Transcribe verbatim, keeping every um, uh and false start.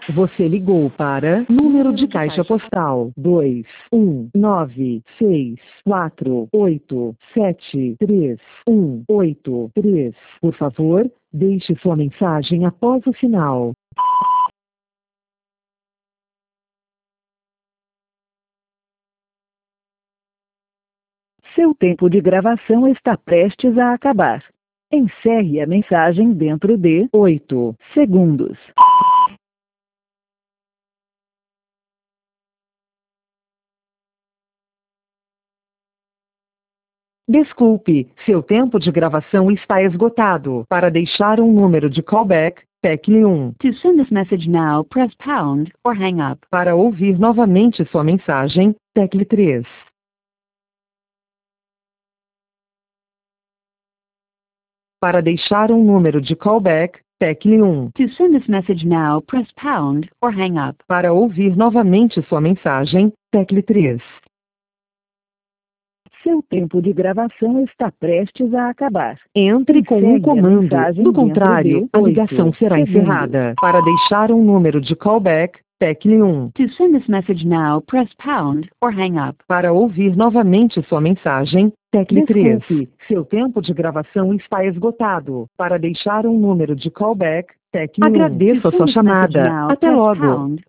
Você ligou para número de caixa postal dois um nove seis quatro oito sete três um oito três. Por favor, deixe sua mensagem após o sinal. Seu tempo de gravação está prestes a acabar. Encerre a mensagem dentro de oito segundos. Desculpe, seu tempo de gravação está esgotado. Para deixar um número de callback, tecle um. To send this message now, press pound or hang up. Para ouvir novamente sua mensagem, tecle três. Para deixar um número de callback, tecle um. To send this message now, press pound or hang up. Para ouvir novamente sua mensagem, tecle três. Seu tempo de gravação está prestes a acabar. Entre com um comando. Do contrário, a ligação será encerrada. Para deixar um número de callback, tecle um. To send this message now, press pound or hang up. Para ouvir novamente sua mensagem, tecle três. Desculpe, seu tempo de gravação está esgotado. Para deixar um número de callback, tecle um. Agradeço a sua chamada. Até logo.